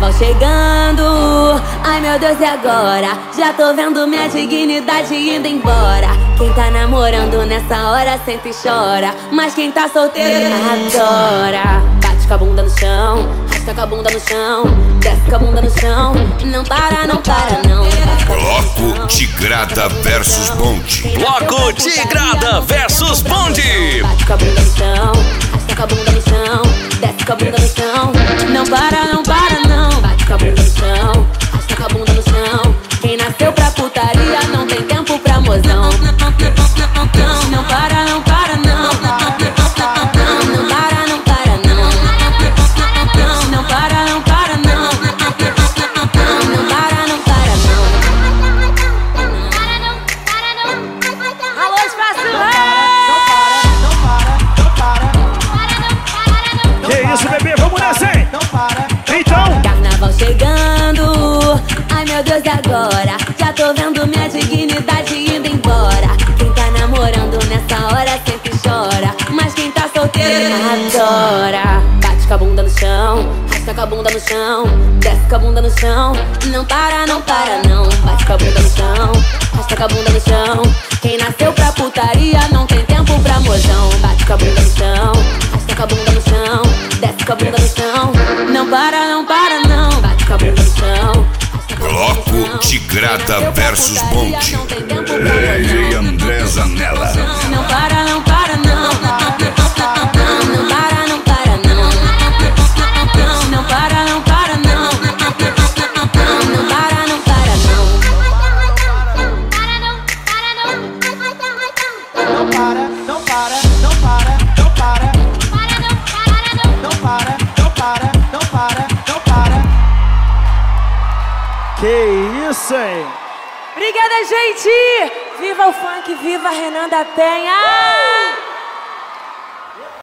Carnaval chegando, ai meu Deus, e agora? Já tô vendo minha dignidade indo embora. Quem tá namorando nessa hora senta e chora, mas quem tá solteiro adora. Bate com a bunda no chão, arrasta com a bunda no chão, desce com a bunda no chão, não para, não para, não. Bloco Tigrada versus Bonde. Bloco Tigrada versus Bonde. Bate com a bunda no chão, arrasta com a bunda no chão, desce com a bunda no chão, não para, não para, não. Bate com a bunda no chão, arrasta com a bunda no chão. Quem nasceu pra putaria não tem tempo pra mozão. Não para, não para, não. Não para, não para, não. Não para, não para, não. Não para, não para, não. Alô, espaço! Que isso, bebê? Vamos nessa, hein? Então! Carnaval chegando, ai meu Deus, e agora? Já tô vendo minha dignidade indo embora. Quem tá namorando nessa hora sempre chora, mas quem tá solteiro adora. Bate com a bunda no chão, arrasta com a bunda no chão, desce com a bunda no chão, não para, não para, não. Bate com a bunda no chão, arrasta com a bunda no chão. Quem nasceu pra putaria não tem tempo pra mozão. Bate com a bunda no chão, arrasta com a bunda no chão, desce com a bunda no chão, não para, não para, não. Bate com a bunda no chão. Bloco Tigrada versus Bonde. DJ André Zanella. Não para, não para, não. Não para, não para, não. Não para, não para, não. Não para, não para, não. Não para, não para, não para, não para. Não para, não para, não para, não para. Que isso, hein? Obrigada, gente! Viva o funk, viva Renan da Penha!